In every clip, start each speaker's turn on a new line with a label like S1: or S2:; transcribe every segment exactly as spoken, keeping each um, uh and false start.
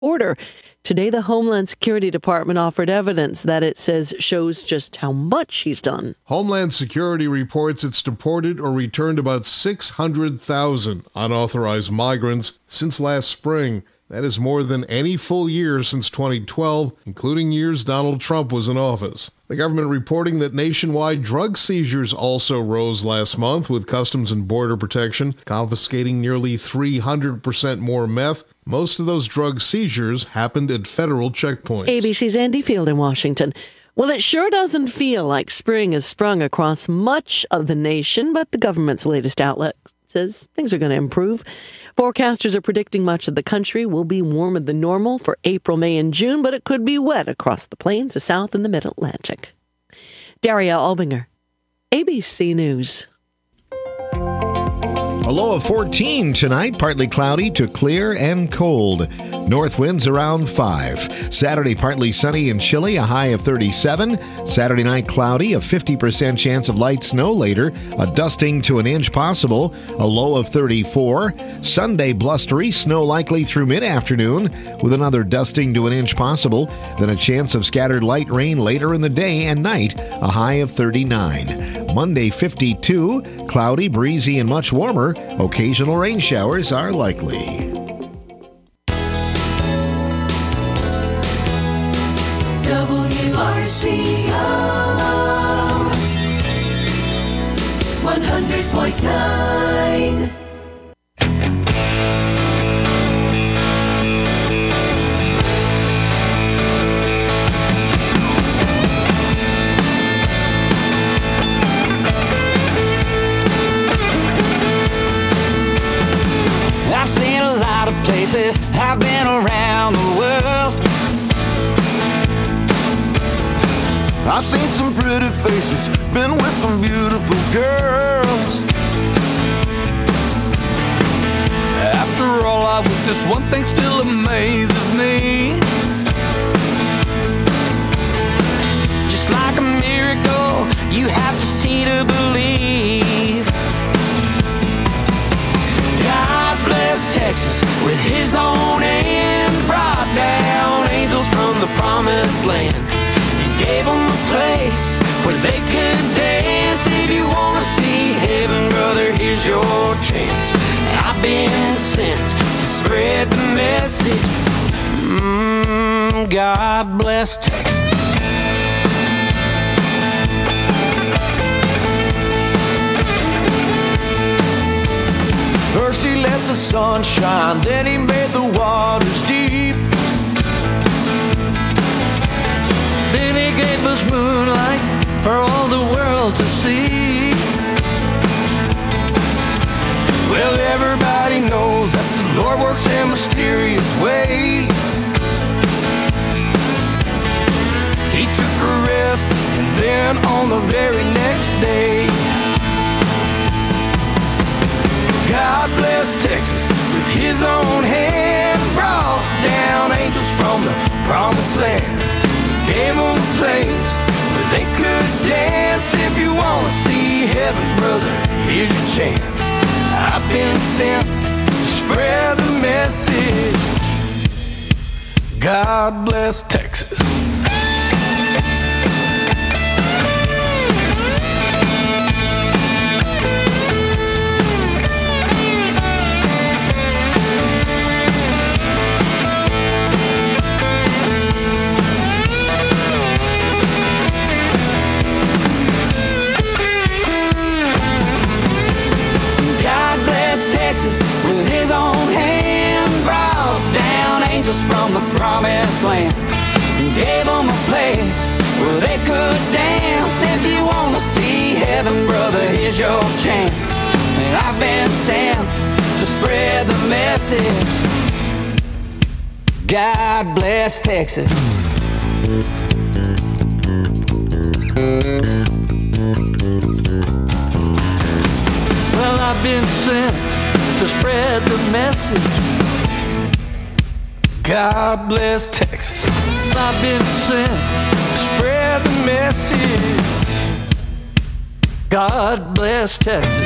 S1: border. Today, the Homeland Security Department offered evidence that it says shows just how much he's done.
S2: Homeland Security reports it's deported or returned about six hundred thousand unauthorized migrants since last spring. That is more than any full year since twenty twelve, including years Donald Trump was in office. The government reporting that nationwide drug seizures also rose last month, with Customs and Border Protection confiscating nearly three hundred percent more meth. Most of those drug seizures happened at federal checkpoints.
S1: A B C's Andy Field in Washington. Well, it sure doesn't feel like spring has sprung across much of the nation, but the government's latest outlet says things are going to improve. Forecasters are predicting much of the country will be warmer than normal for April, May, and June, but it could be wet across the plains, the South, and the Mid-Atlantic. Daria Albinger, A B C News.
S3: A low of fourteen tonight, partly cloudy to clear and cold. North winds around five. Saturday, partly sunny and chilly, a high of thirty-seven. Saturday night, cloudy, a fifty percent chance of light snow later, a dusting to an inch possible, a low of thirty-four. Sunday, blustery, snow likely through mid-afternoon, with another dusting to an inch possible, then a chance of scattered light rain later in the day and night, a high of thirty-nine. Monday, fifty-two, cloudy, breezy, and much warmer. Occasional rain showers are likely.
S4: W R C O one hundred point nine.
S5: I've seen a lot of places, I've been around the world. I've seen some pretty faces, been with some beautiful girls. After all I witnessed, one thing still amazes me. Just like a miracle, you have to see to believe. God bless Texas with his own hand, brought down angels from the promised land and gave them a place where they could dance. If you want to see heaven, brother, here's your chance. I've been sent to spread the message. Mm, God bless Texas. First he let the sun shine, then he made the waters deep. Then he gave us moonlight for all the world to see. Well, everybody knows that the Lord works in mysterious ways. He took a rest, and then on the very next day, God bless Texas with his own hand, brought down angels from the promised land, gave them a place where they could dance. If you want to see heaven, brother, here's your chance. I've been sent to spread the message. God bless Texas. With his own hand, brought down angels from the promised land and gave them a place where they could dance. If you want to see heaven, brother, here's your chance. And I've been sent to spread the message. God bless Texas. Well, I've been sent to spread the message. God bless Texas. I've been sent to spread the message. God bless Texas.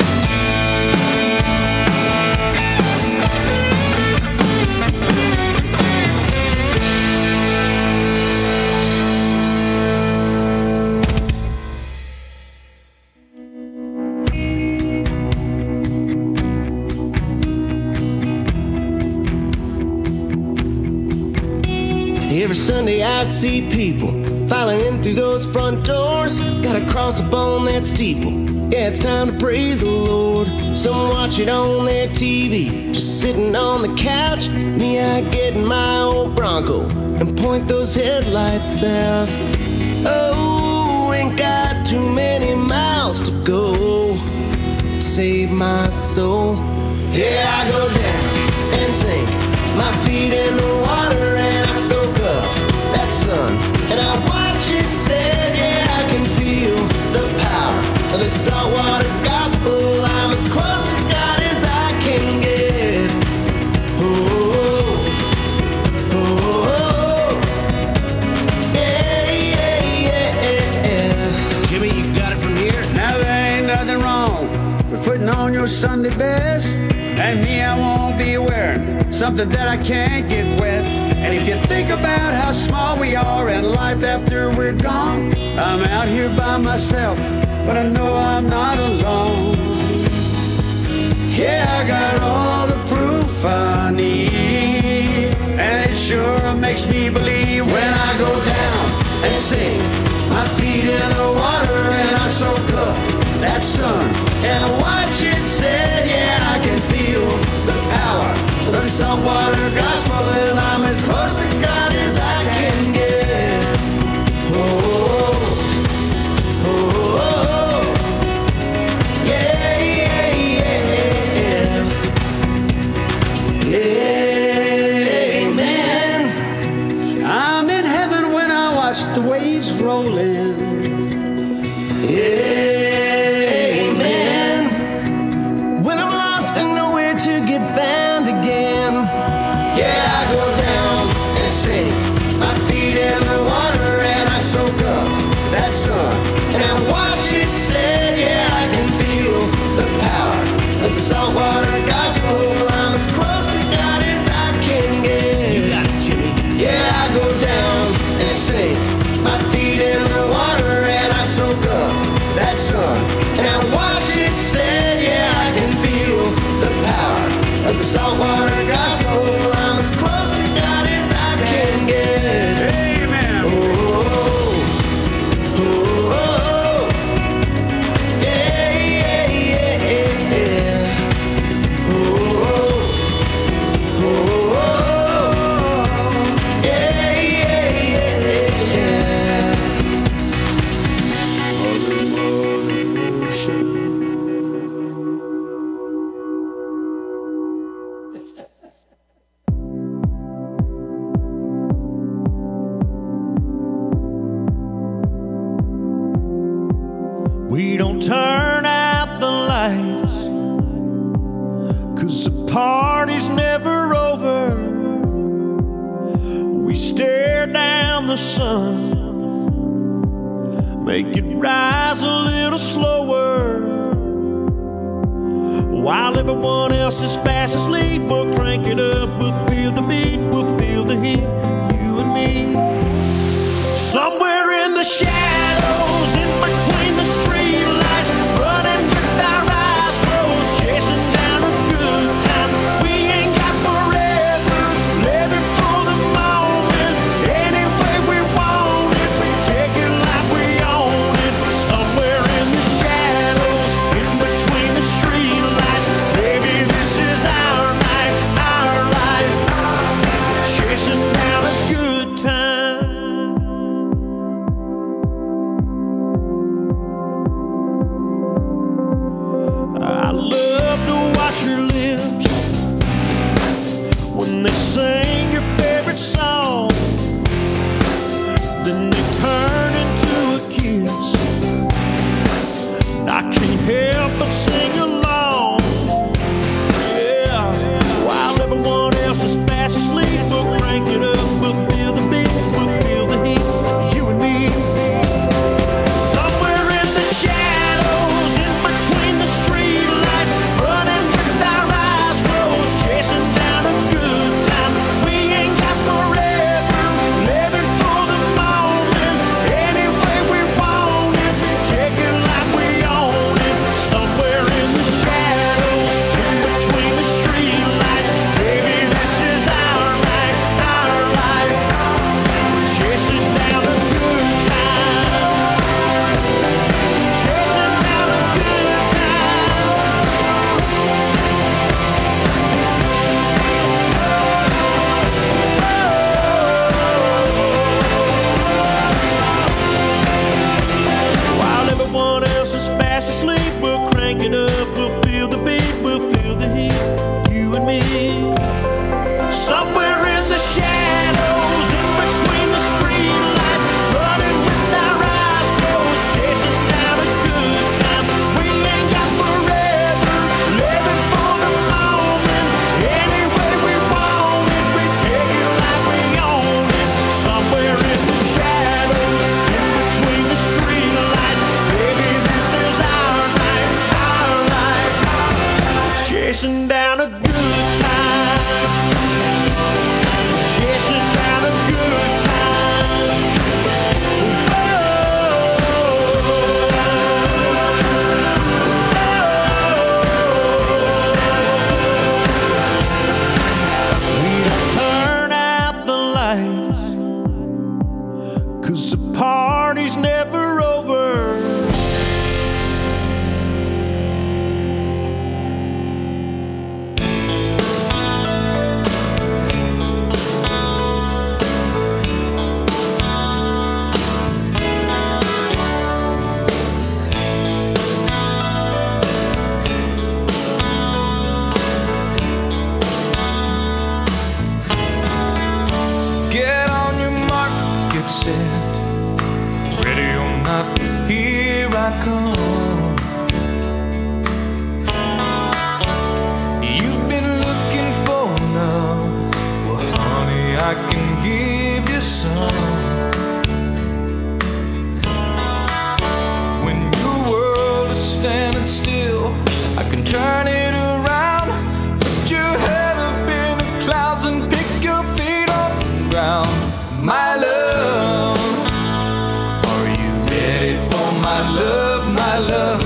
S6: Every Sunday I see people filing in through those front doors. Gotta cross up on that steeple. Yeah, it's time to praise the Lord. Some watch it on their T V, just sitting on the couch. Me, I get in my old Bronco and point those headlights south. Oh, ain't got too many miles to go to save my soul. Yeah, I go down and sink my feet in the water and I soak up that sun and I watch it set. Yeah, I can feel the power of the saltwater gospel. I'm as close to God as I can get. Oh, oh, oh, yeah, yeah, yeah, yeah. Jimmy, you got it from here?
S7: Now there ain't nothing wrong with putting on your Sunday best. And me, I won't be wearing something that I can't get wet. And if you think about how small we are in life after we're gone, I'm out here by myself, but I know I'm not alone. Yeah, I got all the proof I need, and it sure makes me believe when I go down and sink my feet in the water and I soak up that sun and I watch it set. Yeah, I can feel the power of the saltwater gospel, and I'm as close to God as I can get. Oh, oh, oh, oh. Yeah, yeah, yeah, yeah. Amen. I'm in heaven when I watch the waves roll in. Yeah. Saltwater gospel, I'm as close to God as I can get. You got it, Jimmy. Yeah, I go down and sink my feet in the water and I soak up that sun and I watch it set. Yeah, I can feel the power of the saltwater gospel. I'm as close to God as I can get. Amen. Oh, oh, oh, oh. Yeah, yeah, yeah, yeah.
S8: We don't turn out the lights, 'cause the party's never over. We stare down the sun, make it rise a little slower. While everyone else is fast asleep, we'll crank it up, we'll feel the beat, we'll feel the heat, you and me. Somewhere in the shadows, in between the streetlights, running with our eyes closed, chasing down a good time. We ain't got forever, living for the moment, any way we want it, we take it like we own it. Somewhere in the shadows, in between the streetlights, baby, this is our night, our life, chasing down
S9: set. Ready or not, here I come. You've been looking for love. Well, honey, I can give you some. When your world is standing still, I can turn it around. Put your head up in the clouds and pick your feet off the ground. My love, are you ready for my love, my love?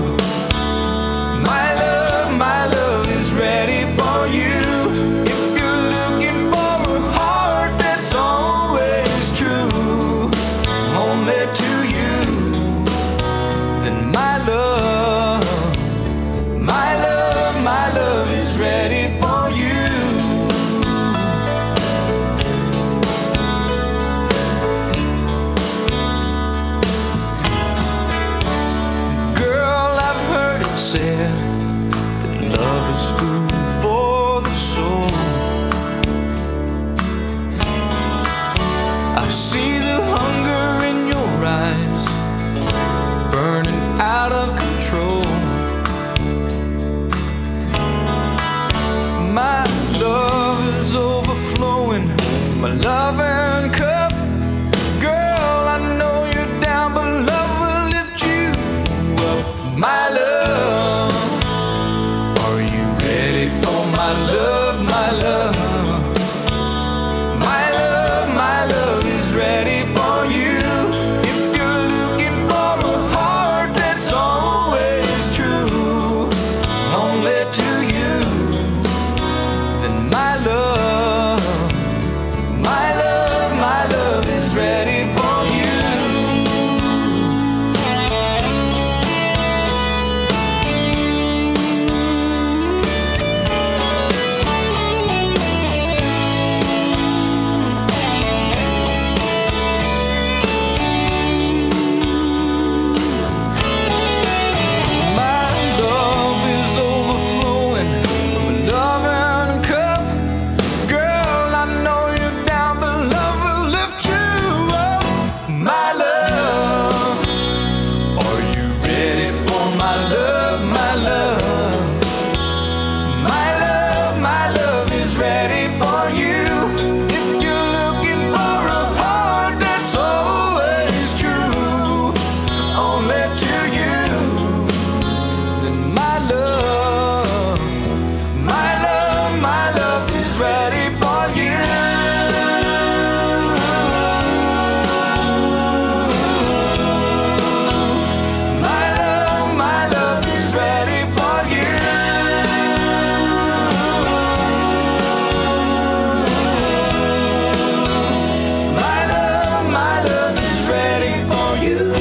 S9: My love, my love is ready for you. If you're looking for a heart that's always true, only to you, then my love, my love, my love is ready for you. Girl, I've heard it said that love is food for the soul. I see the hunger in your eyes, burning out of control. My love is overflowing, my loving cup. Girl, I know you're down, but love will lift you up. My love, are you ready for my love, my love? My love, my love is ready for you. If you're looking for a heart that's always true, only to you, then my love, my love, my love is ready for you. My love is overflowing from a loving cup. Girl, I know you're down, but love will lift you up. My love, are you ready for my love, my love? My love, my love is ready for you. If you're looking for a heart that's always true, only to you, then my love, my love, my love is ready for you. My love, my love is ready for you. My love, my love is ready for you.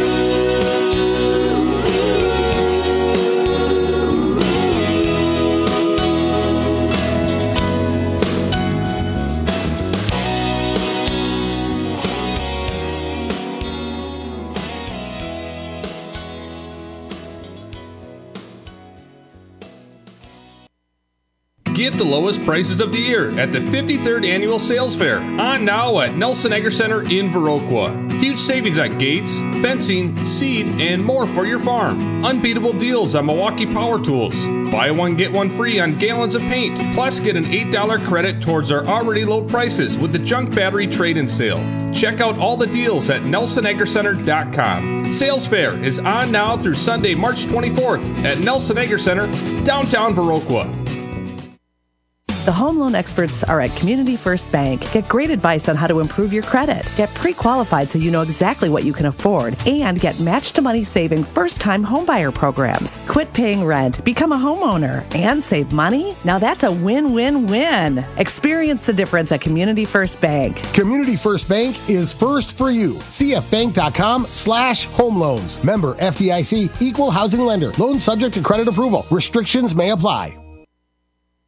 S10: Get the lowest prices of the year at the fifty-third Annual Sales Fair, on now at Nelson Agri Center in Viroqua. Huge savings on gates, fencing, seed, and more for your farm. Unbeatable deals on Milwaukee Power Tools. Buy one, get one free on gallons of paint. Plus, get an eight dollars credit towards our already low prices with the junk battery trade-in sale. Check out all the deals at nelson agri center dot com. Sales Fair is on now through Sunday, March twenty-fourth at Nelson Agri Center, downtown Viroqua.
S11: The home loan experts are at Community First Bank. Get great advice on how to improve your credit. Get pre-qualified so you know exactly what you can afford. And get match-to-money saving first-time homebuyer programs. Quit paying rent, become a homeowner, and save money? Now that's a win-win-win. Experience the difference at Community First Bank.
S12: Community First Bank is first for you. C F bank dot com slash home loans. Member F D I C, equal housing lender. Loan subject to credit approval. Restrictions may apply.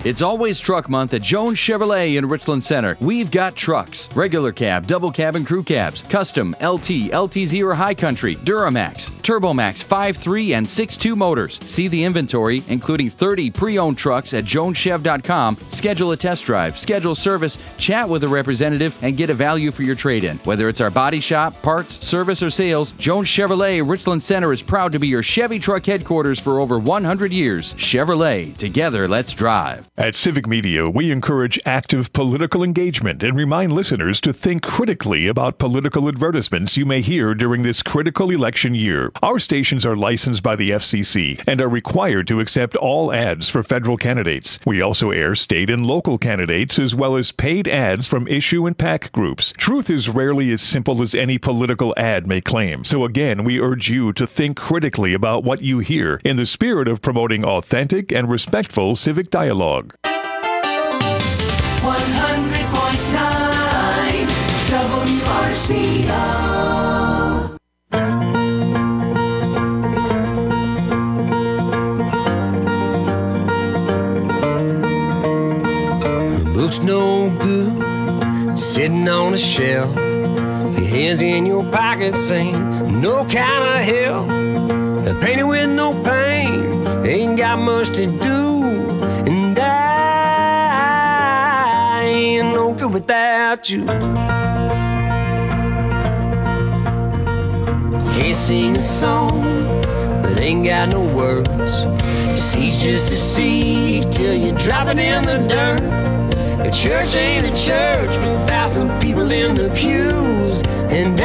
S13: It's always truck month at Jones Chevrolet in Richland Center. We've got trucks, regular cab, double cab, and crew cabs, custom, L T, L T Z or High Country, Duramax, Turbomax five three and six two motors. See the inventory, including thirty pre-owned trucks at jones chev dot com. Schedule a test drive, schedule service, chat with a representative, and get a value for your trade-in. Whether it's our body shop, parts, service, or sales, Jones Chevrolet Richland Center is proud to be your Chevy truck headquarters for over one hundred years. Chevrolet, together let's drive.
S14: At Civic Media, we encourage active political engagement and remind listeners to think critically about political advertisements you may hear during this critical election year. Our stations are licensed by the F C C and are required to accept all ads for federal candidates. We also air state and local candidates as well as paid ads from issue and PAC groups. Truth is rarely as simple as any political ad may claim. So again, we urge you to think critically about what you hear in the spirit of promoting authentic and respectful civic dialogue.
S4: one hundred point nine W R C O.
S6: Looks no good sitting on a shelf. Your hands in your pockets ain't no kind of help. Painted with no pain, ain't got much to do. And I ain't no good without you. Can't sing a song that ain't got no words. See's just a seed till you drop it in the dirt. A church ain't a church with a thousand people in the pews. And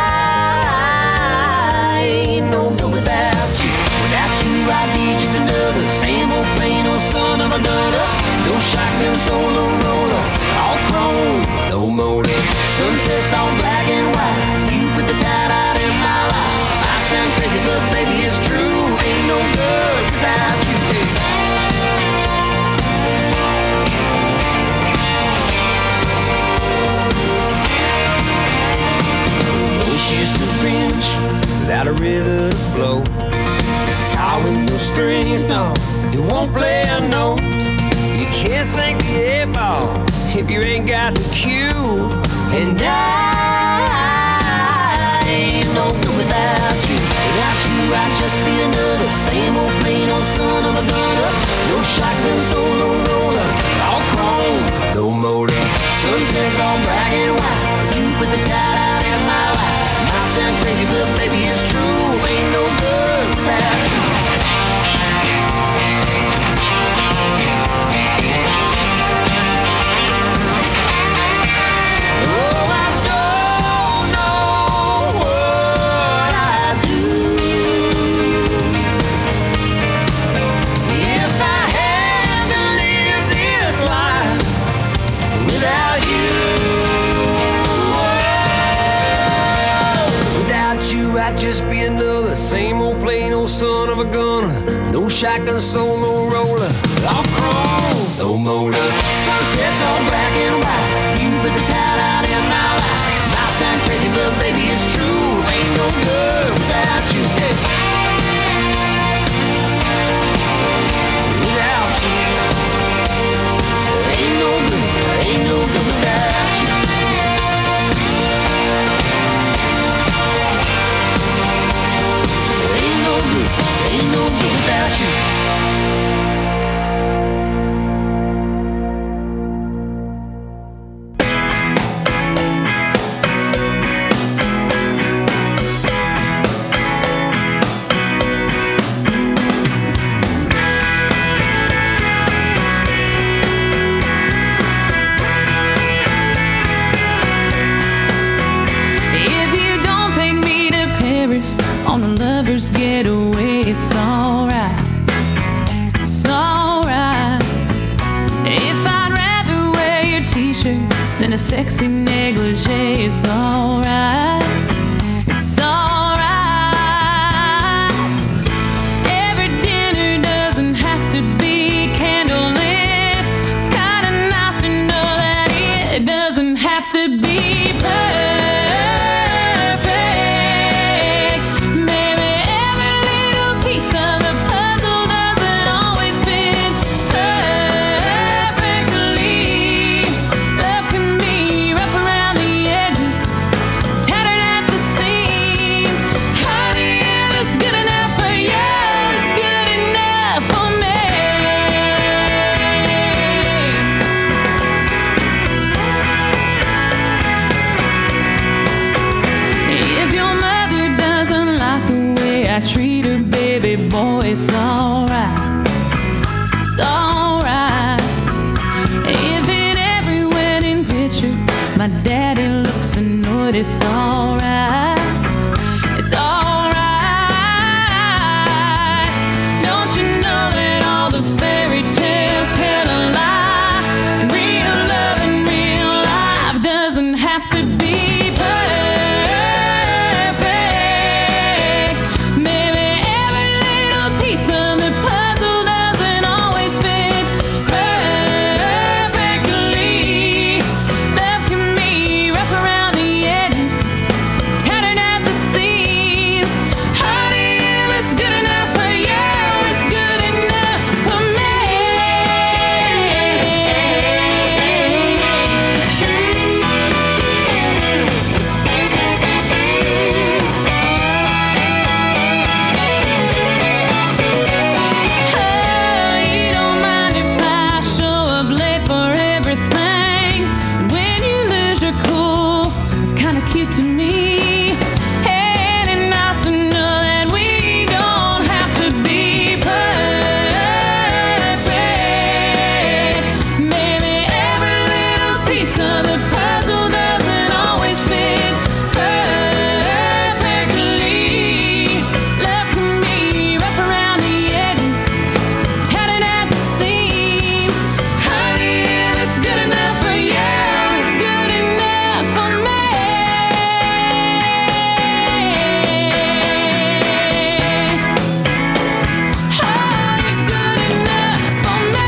S6: I ain't no good without you. Without you I'd be just another same old plain old son of a gunner. No shotgun solo roller, all chrome, no motor. Sunsets all black and white, you put the tide out in my life. I sound crazy but baby it's true. Ain't no good without you. Just a bench without a river to flow. Guitar with no strings, no, you won't play a note. You can't sing the F ball if you ain't got the cue. And I ain't no good without you. Without you I'd just be another same old plain old son of a gunner. No shotgun solo roller, all chrome, no motor. Sunsets all black and white, but you put the tide out in my life. Sound crazy, but baby it's true. Ain't no good without you. Oh, I don't know what I'd do if I had to live this life without you. I'd just be another same old plain old son of a gunner. No shotgun solo roller, all chrome, no motor. Sunsets all black and white, you put the tide out in my life. Might sound crazy but baby it's true. Ain't no good without you. Hey. Without you, ain't no good, ain't no good without you. Ain't no good without you.
S15: If you don't take me to Paris on a lover's getaway, it's alright, it's alright. If I'd rather wear your t-shirt than a sexy negligee, it's alright, it's alright. Every dinner doesn't have to be candlelit. It's kinda nice to know that it doesn't have to be perfect. Piece of the puzzle doesn't always fit perfect. I treat her, baby boy, it's alright. It's alright. If in every wedding picture my daddy looks annoyed, it's alright. It's alright. Don't you know that all the fairy tales tell a lie? Real love and real life doesn't have to be perfect. Maybe every little piece of the puzzle doesn't always fit perfectly. Love can be rough around the edges, tattered at the seams. Honey, if it's good enough for you, it's good enough for me. Oh, you don't mind if I show up late for everything. And when you lose your cool, it's kinda cute to me. And it's nice to know that we don't have to be perfect. Maybe every little piece of the puzzle doesn't always fit perfectly. Love can be rough around the edges, tattered at the seams. Honey, if it's good enough for you, it's good enough for me. Oh, you're good enough for me.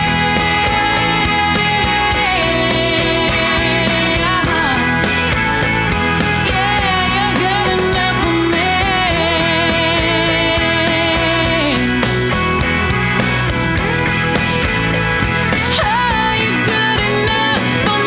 S15: Yeah, you're good enough for me. Oh, you're good enough for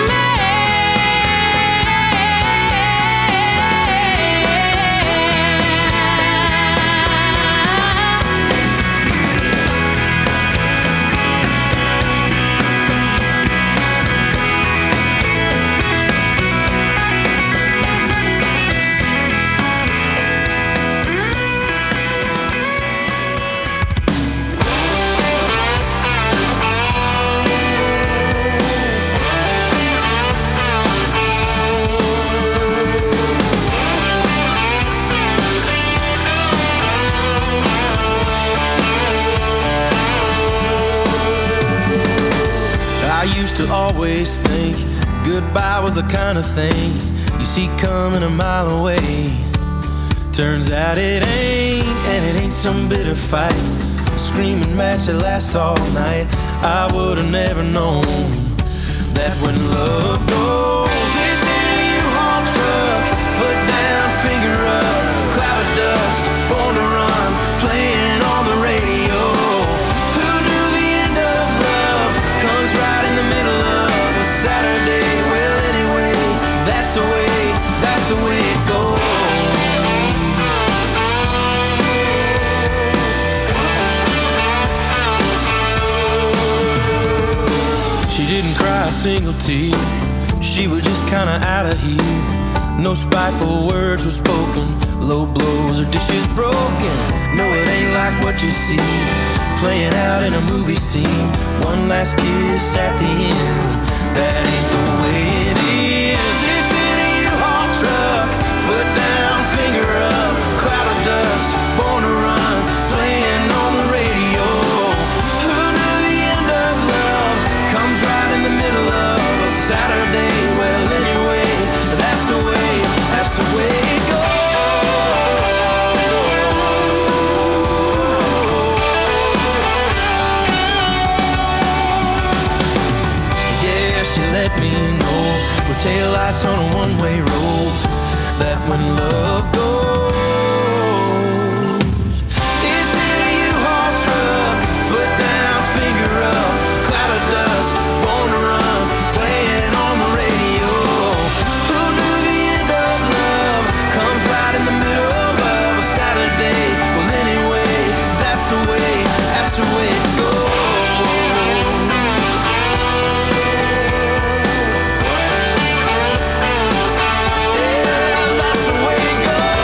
S5: I used to always think goodbye was the kind of thing you see coming a mile away. Turns out it ain't, and it ain't some bitter fight, a screaming match that lasts all night. I would've never known that when love goes, it's in a U-Haul truck, foot down, finger up, cloud of dust, born to run, playing on the radio. Who knew the end of love comes right in the middle of a Saturday? Well, anyway, that's the way, that's the way it goes. She didn't cry a single tear, she was just kinda out of here. No spiteful words were spoken, low blows or dishes broken. No, it ain't like what you see, playing out in a movie scene. One last kiss at the end, that ain't the way it is. It's in a U-Haul truck, foot down, finger up, cloud of dust, born to run, playing on the radio. Who knew the end of love comes right in the middle of a Saturday? Well, anyway, that's the way, that's the way it goes. Yeah, she let me know with taillights on a one-way road that when love goes, it's in a U-Haul truck, foot down, finger up, cloud of dust, born to run, playing on the radio. Who knew the end of love comes right in the middle of a Saturday? Well, anyway, that's the way, that's the way it goes. Yeah, that's the way it goes.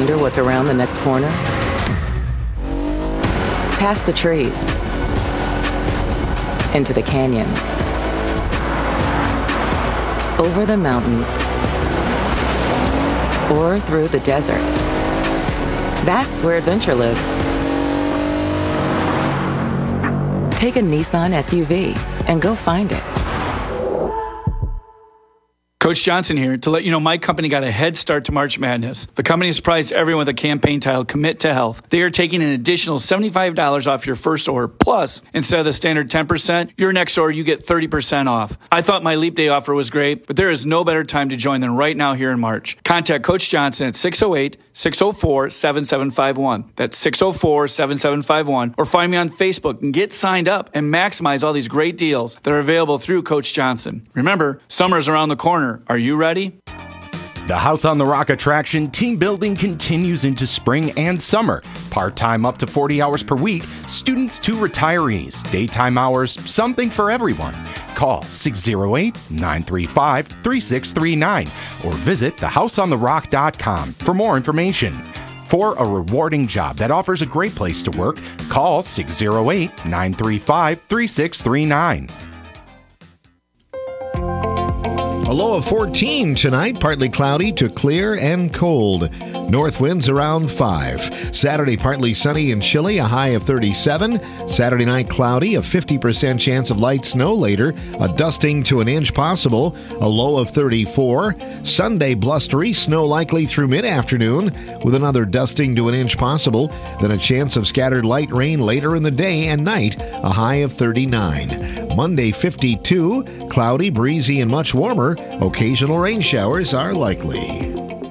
S16: wonder what's around the next corner? Past the trees, into the canyons, over the mountains, or through the desert. That's where adventure lives. Take a Nissan S U V and go find it.
S17: Coach Johnson here to let you know my company got a head start to March Madness. The company surprised everyone with a campaign titled Commit to Health. They are taking an additional seventy-five dollars off your first order. Plus, instead of the standard ten percent, your next order you get thirty percent off. I thought my Leap Day offer was great, but there is no better time to join than right now here in March. Contact Coach Johnson at six oh eight, six oh four, seven seven five one. That's six oh four, seven seven five one. Or find me on Facebook and get signed up and maximize all these great deals that are available through Coach Johnson. Remember, summer is around the corner. Are you ready?
S18: The House on the Rock attraction team building continues into spring and summer. Part-time up to forty hours per week, students to retirees, daytime hours, something for everyone. Call six oh eight, nine three five, three six three nine or visit the house on the rock dot com for more information. For a rewarding job that offers a great place to work, call six oh eight, nine three five, three six three nine.
S3: A low of fourteen tonight, partly cloudy to clear and cold. North winds around five. Saturday, partly sunny and chilly, a high of thirty-seven. Saturday night, cloudy, a fifty percent chance of light snow later, a dusting to an inch possible, a low of thirty-four. Sunday, blustery, snow likely through mid-afternoon, with another dusting to an inch possible, then a chance of scattered light rain later in the day and night, a high of thirty-nine. Monday, fifty-two, cloudy, breezy, and much warmer. Occasional rain showers are likely.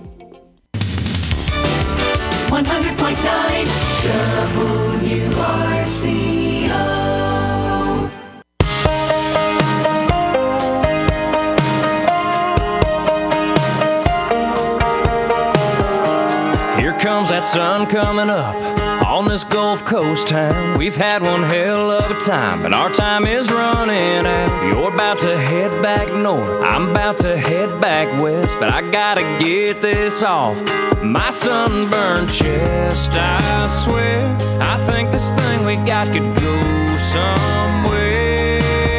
S4: one hundred point nine W R C O.
S19: Here comes that sun coming up on this Gulf Coast town. We've had one hell of a time, but our time is running out. You're about to head back north, I'm about to head back west, but I gotta get this off my sunburned chest. I swear, I think this thing we got could go somewhere.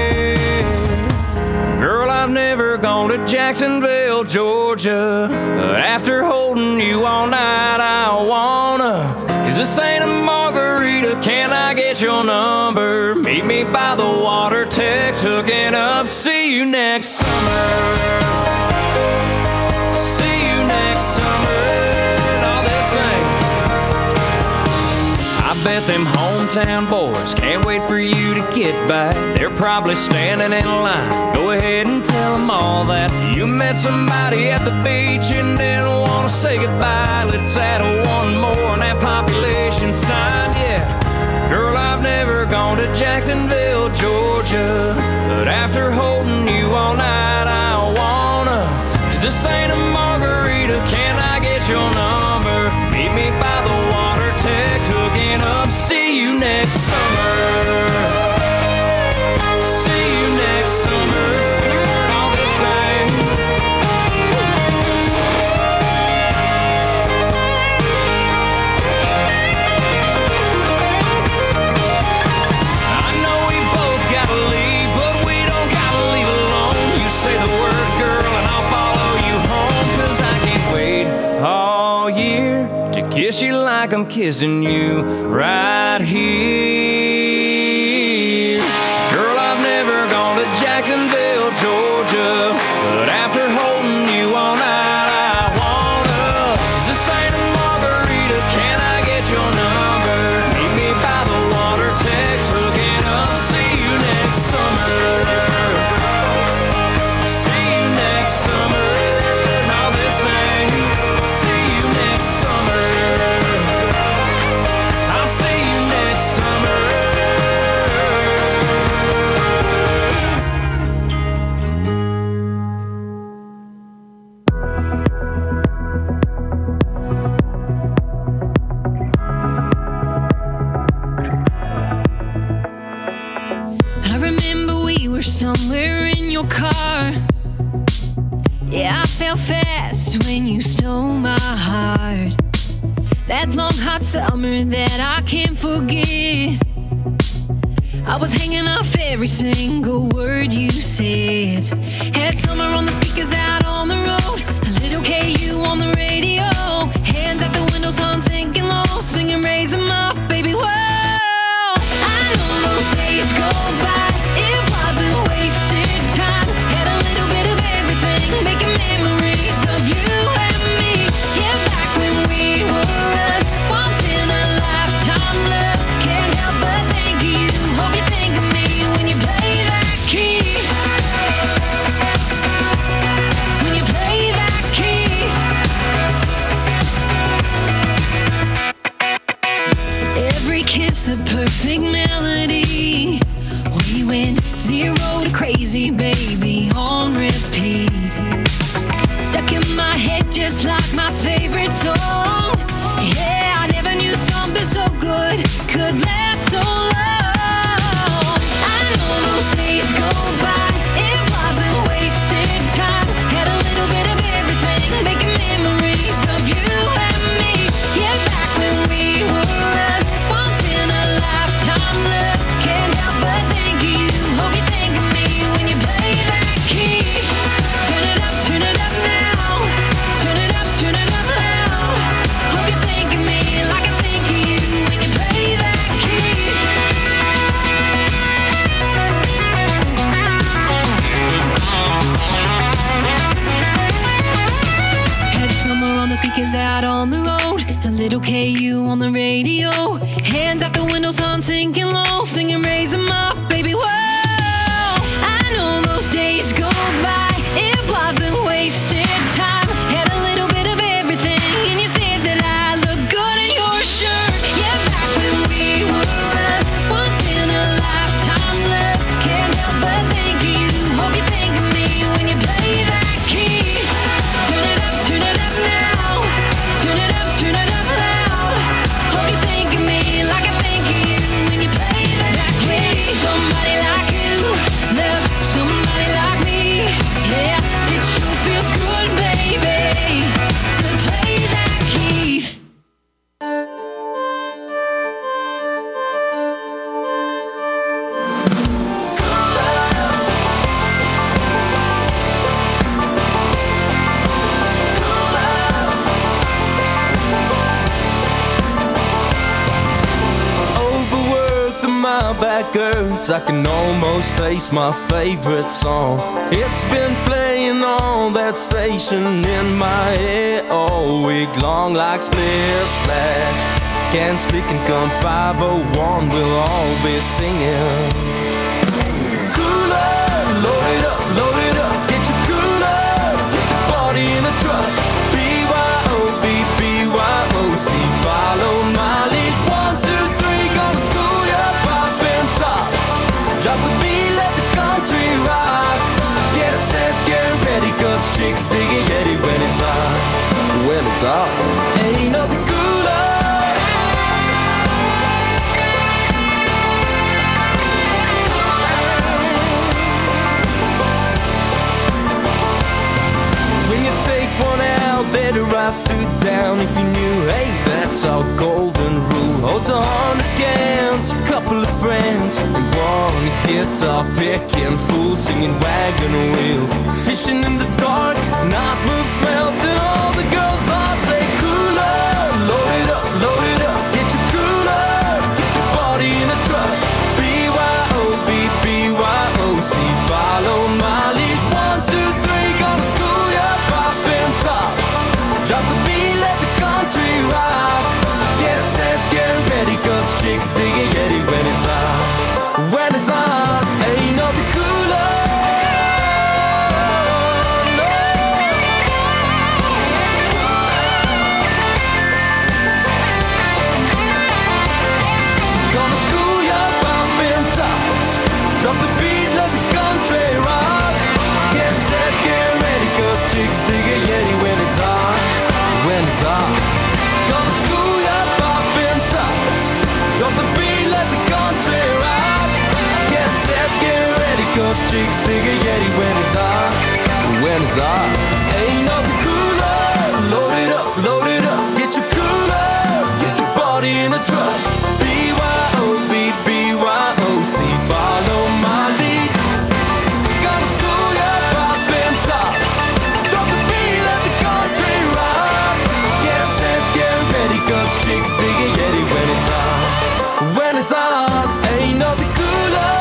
S19: Girl, I've never gone to Jacksonville, Georgia, but after holding you all night, I wanna. Is this ain't a margarita? Can I get your number? Meet me by the water, text, hooking up. See you next summer. See you next summer. All this ain't. I bet them hometown boys can't wait for you to get back. They're probably standing in line. Go ahead and tell them all that you met somebody at the beach and didn't want to say goodbye. Let's add one more on that population sign, yeah. Girl, I've never gone to Jacksonville, Georgia, but after holding you all night, I wanna. 'Cause this ain't a margarita, can I get your number? Meet me by the water, text, hooking up. See you next summer. See you next summer. All the same. I know we both gotta leave, but we don't gotta leave alone. You say the word, girl, and I'll follow you home. 'Cause I can't wait all year to kiss you like I'm kissing you right here. Girl, I've never gone to Jacksonville, Georgia, but after holding you all night, I wanna. 'Cause this ain't a margarita, can I get your number? Meet me by the water, text, hooking up. See you next summer. See you next summer. All this ain't. See you next summer. I'll see you next summer.
S15: I remember we were somewhere in your car. Yeah, I fell fast when you stole my heart. That long hot summer that I can't forget. I was hanging off every single word you said. Had summer on the speakers out on the road, a little K U on the radio, hands out the window, sun sinking low, singing Raise 'em Up, baby, whoa. I know those days go by, it wasn't wasted time. Had a little bit of everything, making memories of you and me. Yeah, back when we were us, once in a lifetime love. Can't help but think of you, hope you think of me when you play that key. When you play that key. Every kiss a perfect melody. We went zero to crazy, baby, on repeat. Stuck in my head just like my favorite song. Yeah, I never knew something so good could last so long. I know those days go by, it wasn't wasted time. Had a little bit of everything, making memories of you and me. Yeah, back when we were us, once in a lifetime love. Can't help but think of you, hope you think of me when you play that key. Turn it up, turn it up now. Turn it up, turn it up loud. Hope you think of me like I think of you when you play that key. Had summer on the speakers out on the road, a little K U on the radio, hands out the window, sun sinking low, singing Raise 'em Up, baby, whoa. I know those days go by, it wasn't wasted time. Had a little bit of everything, and you said that I look good in your shirt. Yeah, back when we were us, once in a lifetime love. Can't help but think of you, hope you think of me when you play that key. Turn it up, turn it up now. Turn it up, turn it up loud. Hope you think of me like I think of you when you play that key. Somebody like you, love somebody like me. Yeah, it sure feels good, baby, to play that key.
S9: Overworked and my back hurts, I can almost taste my favorite song. It's been playing on that station in my head all week long, like Splish Splash. Can Slick and Come five oh one, we'll all be singing. Cooler, load it up, load it up, get your cooler, put your body in a truck. B Y O B B Y O C, follow my lead. One, two, three, gonna school ya, poppin' tops. Drop the beat, let the country rock. Get set, get ready, cause chicks dig it yeti when it's hot. When it's hot, ain't nothing cooler. When you take one out, better rise two down. If you knew, hey, that's our golden rule. Holds a hundred cans, a couple of friends, and one guitar picking fool singing wagon wheel. Fishing in the dark, night moves melting. All the girls' hearts say cooler. Load it up, load it up, get your cooler, get your body in a truck. B Y O B B Y O C, follow my lead. One, two, three, gonna school ya, poppin' tops. Drop the beat, let the country rock. Get set, get ready, cause chicks dig it yeti when it's hot. When it's hot, ain't nothing cooler. No. Gonna school ya, poppin' tops. Drop the beat, let the country rock. Get set, get ready, cause chicks dig it yeti when it's hot. When it's hot. Gonna school ya, poppin' tops. Drop the beat, let the country rock. Get set, get ready, cause chicks dig it yeti when it's hot. When it's hot. Ain't nothing cooler. Load it up, load it up, get your cooler.
S5: Yeti, cause chicks dig a Yeti when it's on. When it's on, ain't nothing cooler.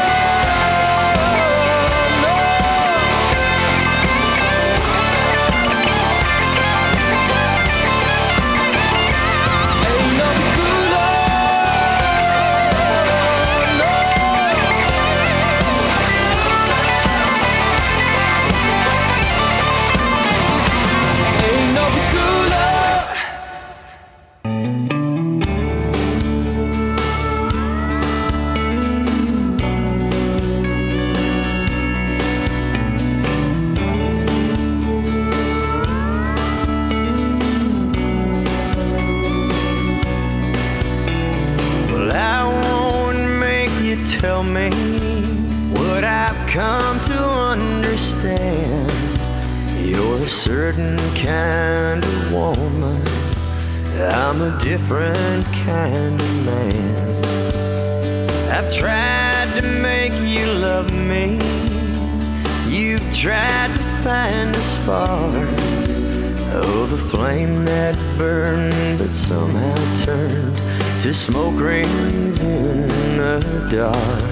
S19: Tell me what I've come to understand. You're a certain kind of woman, I'm a different kind of man. I've tried to make you love me, you've tried to find a spark of a flame that burned but somehow turned to smoke rings in the dark.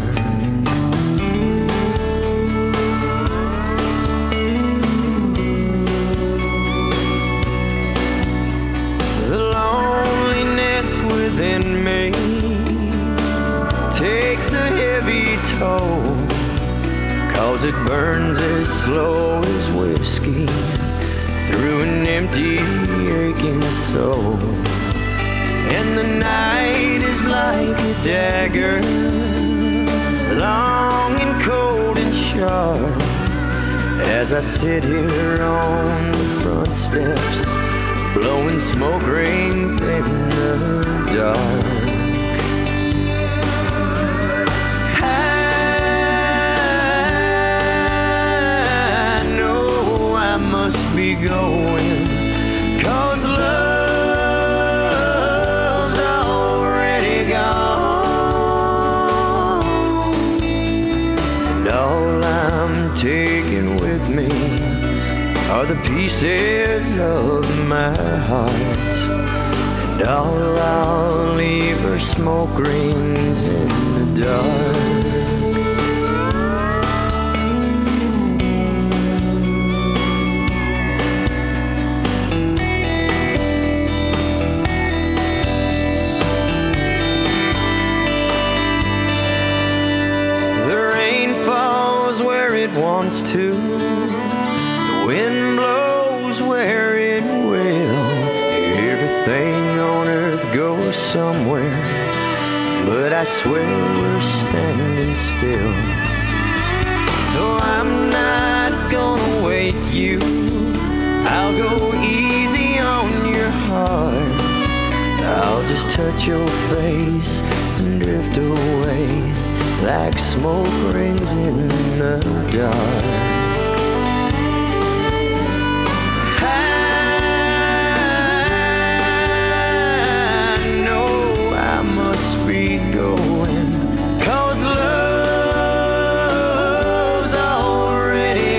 S19: The loneliness within me takes a heavy toll, 'cause it burns as slow as whiskey through an empty, aching soul. And the night is like a dagger, long and cold and sharp, as I sit here on the front steps, blowing smoke rings in the dark. I know I must be going, 'cause love taken with me are the pieces of my heart, and all I'll leave are smoke rings in the dark. Wants to, the wind blows where it will, everything on earth goes somewhere, but I swear we're standing still. So I'm not gonna wake you, I'll go easy on your heart, I'll just touch your face and drift away like smoke rings in the dark. I know I must be going, 'cause love's already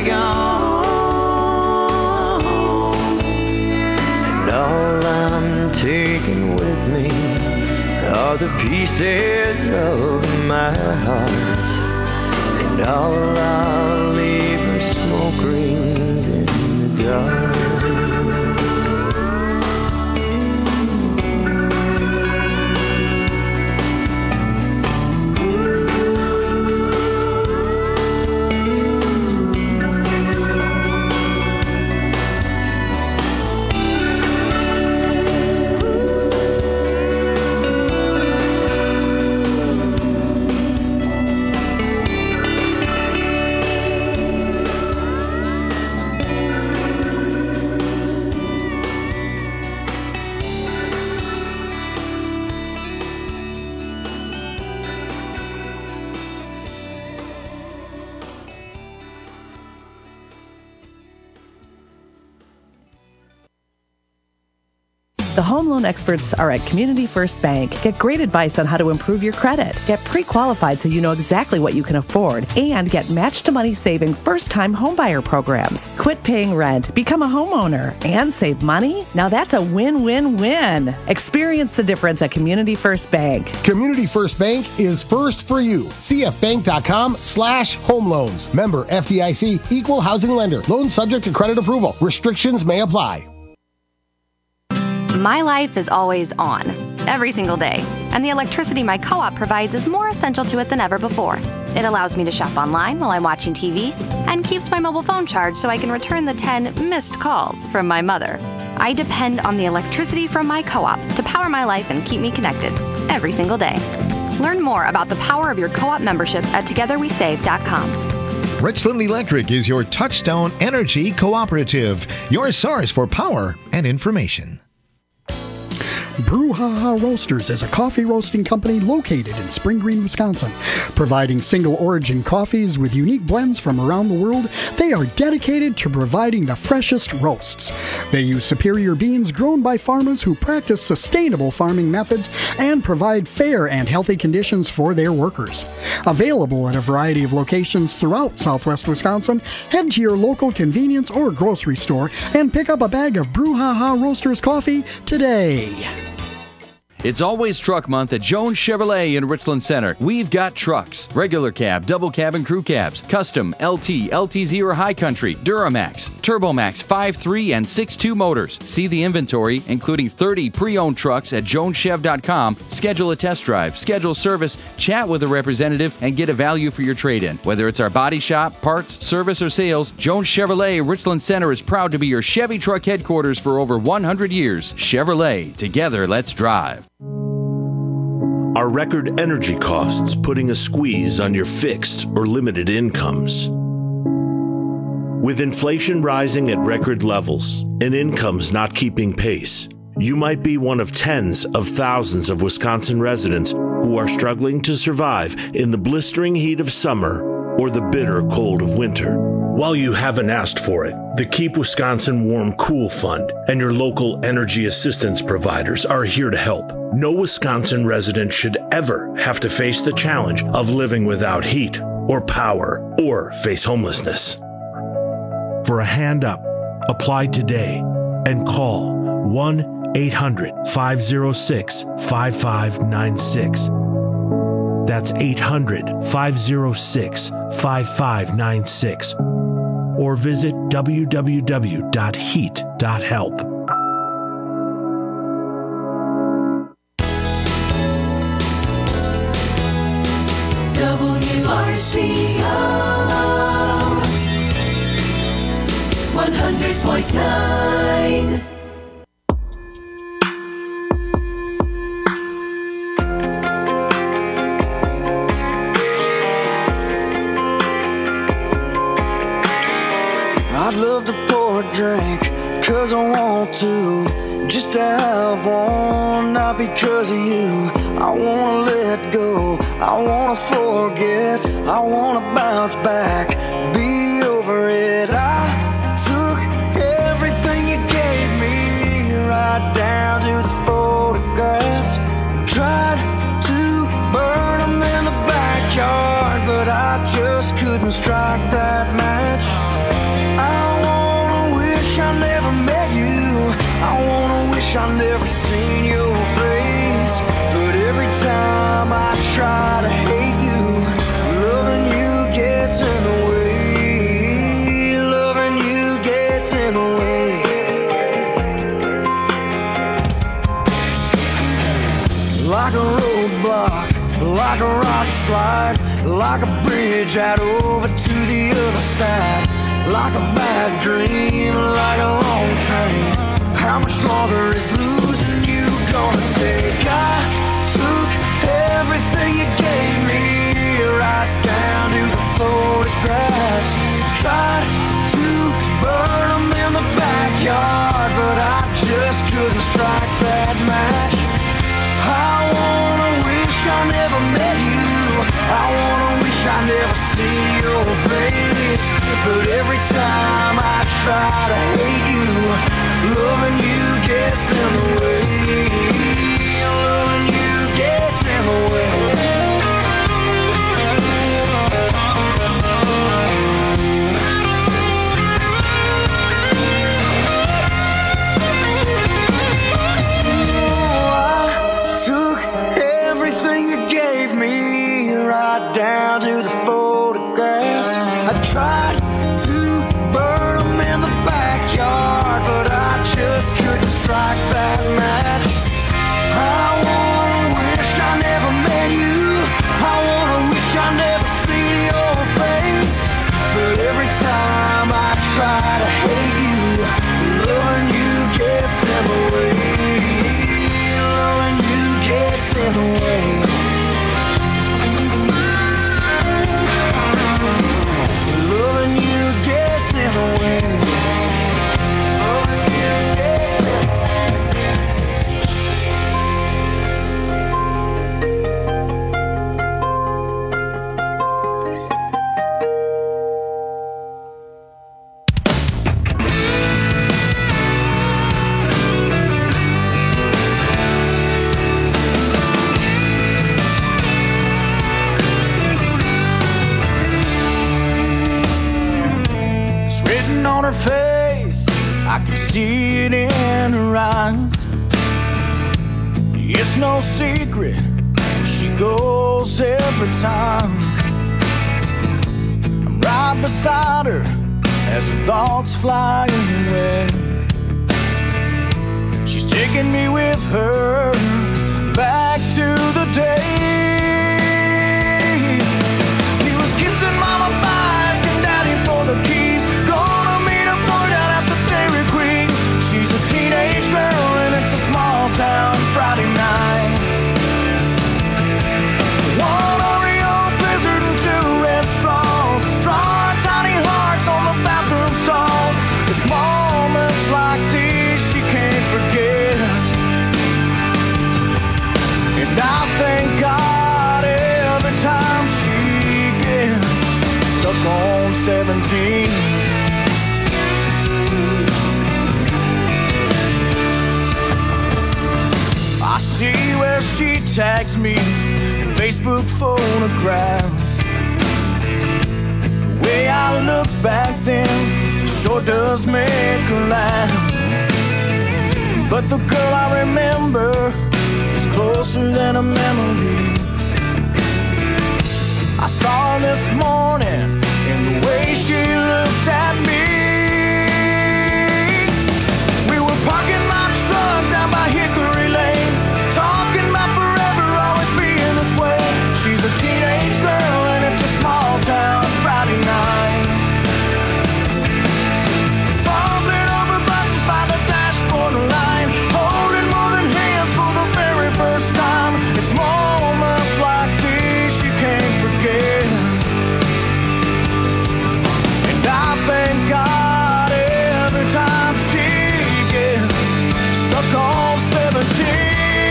S19: gone, and all I'm taking with me are the pieces of my heart, and all I'll leave are smoke rings in the dark.
S11: The home loan experts are at Community First Bank. Get great advice on how to improve your credit. Get pre-qualified so you know exactly what you can afford. And get match-to-money saving first-time homebuyer programs. Quit paying rent, become a homeowner, and save money? Now that's a win-win-win. Experience the difference at Community First Bank.
S12: Community First Bank is first for you. cfbank.com slash home loans. Member F D I C, equal housing lender. Loan subject to credit approval. Restrictions may apply.
S20: My life is always on, every single day, and the electricity my co-op provides is more essential to it than ever before. It allows me to shop online while I'm watching T V and keeps my mobile phone charged so I can return the ten missed calls from my mother. I depend on the electricity from my co-op to power my life and keep me connected every single day. Learn more about the power of your co-op membership at together we save dot com.
S3: Richland Electric is your Touchstone Energy Cooperative, your source for power and information.
S21: Brouhaha Roasters is a coffee roasting company located in Spring Green, Wisconsin. Providing single origin coffees with unique blends from around the world, they are dedicated to providing the freshest roasts. They use superior beans grown by farmers who practice sustainable farming methods and provide fair and healthy conditions for their workers. Available at a variety of locations throughout southwest Wisconsin, head to your local convenience or grocery store and pick up a bag of Brouhaha Roasters coffee today.
S13: It's always truck month at Jones Chevrolet in Richland Center. We've got trucks, regular cab, double cab, and crew cabs, custom, L T, L T Z or High Country, Duramax, TurboMax five three and six two motors. See the inventory, including thirty pre-owned trucks at jones chev dot com. Schedule a test drive, schedule service, chat with a representative, and get a value for your trade-in. Whether it's our body shop, parts, service, or sales, Jones Chevrolet Richland Center is proud to be your Chevy truck headquarters for over one hundred years. Chevrolet, together let's drive.
S22: Are record energy costs putting a squeeze on your fixed or limited incomes? With inflation rising at record levels and incomes not keeping pace, you might be one of tens of thousands of Wisconsin residents who are struggling to survive in the blistering heat of summer or the bitter cold of winter. While you haven't asked for it, the Keep Wisconsin Warm Cool Fund and your local energy assistance providers are here to help. No Wisconsin resident should ever have to face the challenge of living without heat or power or face homelessness. For a hand up, apply today and call one eight hundred five oh six five five nine six. That's eight hundred five oh six five five nine six. Or visit w w w dot heat dot help.
S4: W R C O one hundred point nine.
S9: I'd love to pour a drink, cause I want to. Just to have one, not because of you. I wanna let go, I wanna forget, I wanna bounce back, be over it. I took everything you gave me, right down to the photographs. Tried to burn them in the backyard, but I just couldn't strike that match. I wanna wish I never met you, I wanna wish I never seen your face. But every time I try to hate you, loving you gets in the way. Loving you gets in the way. Like a roadblock, like a rock slide, like a bridge out over to the other side. Like a bad dream, like a long train. How much longer is losing you gonna take? I took everything you gave me, right down to the photographs. Tried to burn them in the backyard, but I just couldn't strike that match. I wanna wish I never met you, I wanna wish I never seen your face. But every time I try to hate you, loving you
S5: gets in the way. Loving you gets in the way. Down to the photographs, I tried to burn them in the backyard, but I just couldn't strike that match. I wanna wish I never met you, I wanna wish I never seen your face, but every time I try to hate you, loving you gets in the way. Loving you gets in the way. Loving you gets in the way. On her face, I can see it in her eyes. It's no secret where she goes every time. I'm right beside her as her thoughts fly away. She's taking me with her back to the day he was kissing mama bye, asking daddy for the keys. She's a teenage girl and it's a small town Friday night. One Oreo Blizzard and two red straws, drawing tiny hearts on the bathroom stall. It's moments like these she can't forget, and I thank God every time she gets stuck on seventeen. I see where she tags me in Facebook photographs. The way I look back then sure does make her laugh. But the girl I remember is closer than a memory. I saw her this morning in the way she looked at me. We were parking my truck down by Hickory Lane, talking about forever always being this way. She's a teenage girl and it's a small town Friday night. Fumbling over buttons by the dashboard line, holding more than hands for the very first time. It's moments like these she can't forget, and I thank God every time she gets stuck on seventeen.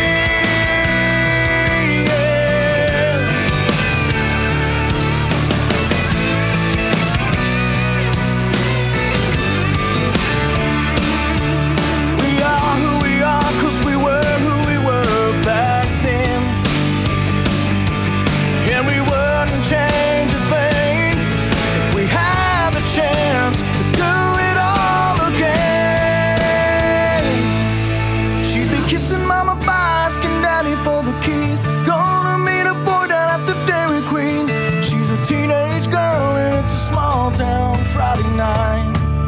S5: Change a thing if we had the chance to do it all again. She'd be kissing mama bye, asking daddy for the keys, gonna meet a boy down at the Dairy Queen. She's a teenage girl and it's a small town Friday night.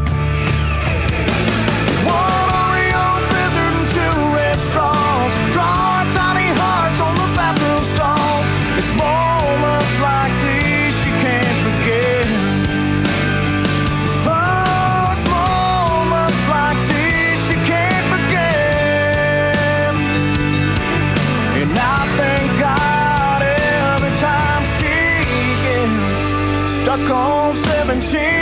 S5: One Oreo Blizzard and two red straws, draw tiny hearts on the bathroom stall. It's moments like these she can't forget. Oh, it's moments like these she can't forget. And I thank God every time she gets stuck on seventeen.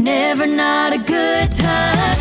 S15: never not a good time.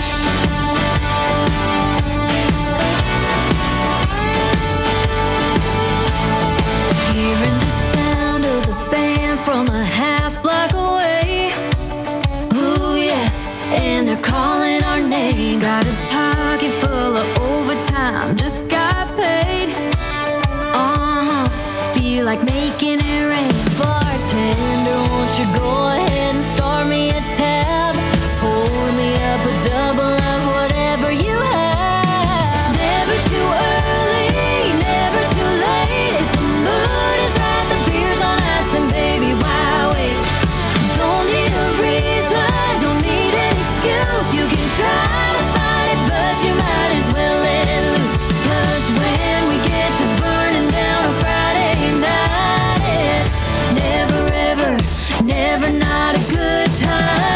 S15: Hearing the sound of the band from a half block away. Ooh yeah, and they're calling our name. Got a pocket full of overtime, just got paid. Uh-huh, feel like making it rain. Bartender, won't you go ahead and start me a tab? Pour me up a double of whatever you have. Never too early, never too late. If the mood is right, the beer's on ice, then baby, why wait? Don't need a reason, don't need an excuse. You can try to fight it, but you might as well let it loose. 'Cause when we get to burning down on Friday night, it's never ever, never not a good time.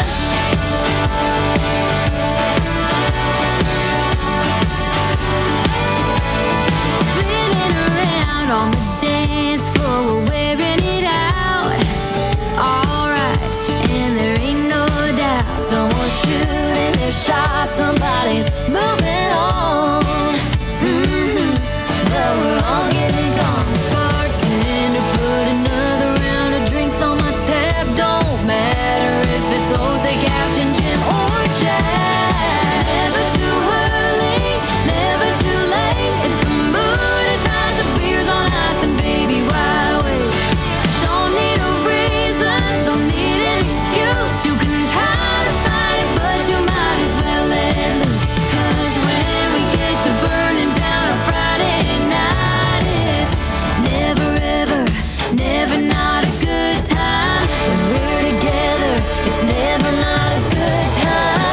S15: Spinning around on the dance floor, we're wearing it out. Alright, and there ain't no doubt someone's shooting their shot, somebody's moving on. Mm-hmm. But we're all getting gone. Bartender, put another round of drinks on my tab. Don't matter if it's Jose, Captain Jim, or Jack. Never too early, never too late. If the mood is right, the beer's on ice, then baby, why wait? Don't need a reason, don't need an excuse. You can try to fight it, but you might as well let it loose. 'Cause when we get to burning down on Friday night, it's never ever, never not a good time. When we're together, it's never not a good time.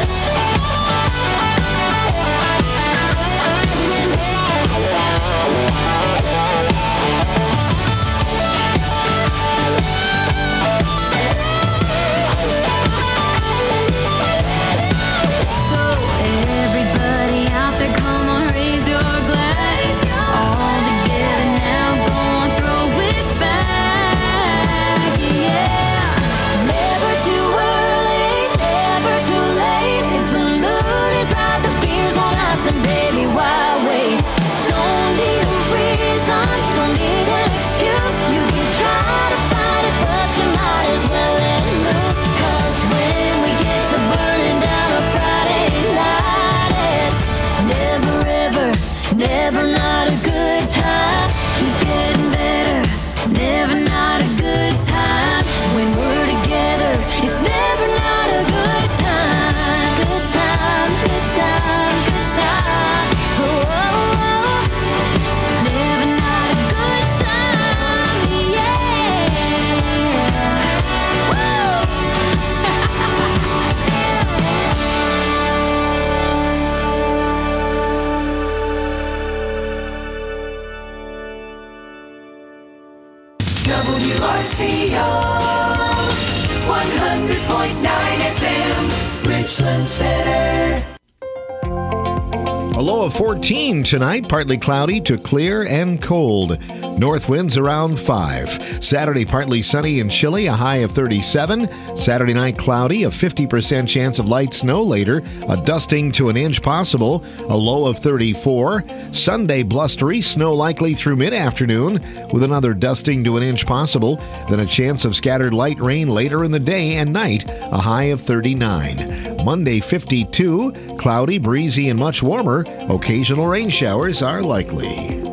S15: So everybody out there, come on, raise your glass. All together now, go on, throw it back. Yeah, never too early, never too late. If the mood is right, the beer's on ice, and baby, why wait? Don't need a reason, don't need an excuse. You can try to fight it, but you might as well let it loose. 'Cause when we get to burning down on Friday night, it's never ever, never not a good time. Keeps getting better, never not a good time. When we're together, it's never not a good time. Good time, good time, good time. Oh, oh, oh. Never not a good time, yeah. Woo!
S4: W R C O one hundred point nine F M, Richland Center.
S3: A low of fourteen tonight, partly cloudy to clear and cold. North winds around five. Saturday, partly sunny and chilly, a high of thirty-seven. Saturday night, cloudy, a fifty percent chance of light snow later, a dusting to an inch possible, a low of thirty-four. Sunday, blustery, snow likely through mid-afternoon, with another dusting to an inch possible, then a chance of scattered light rain later in the day and night, a high of thirty-nine. Monday, fifty-two, cloudy, breezy, and much warmer. Occasional rain showers are likely.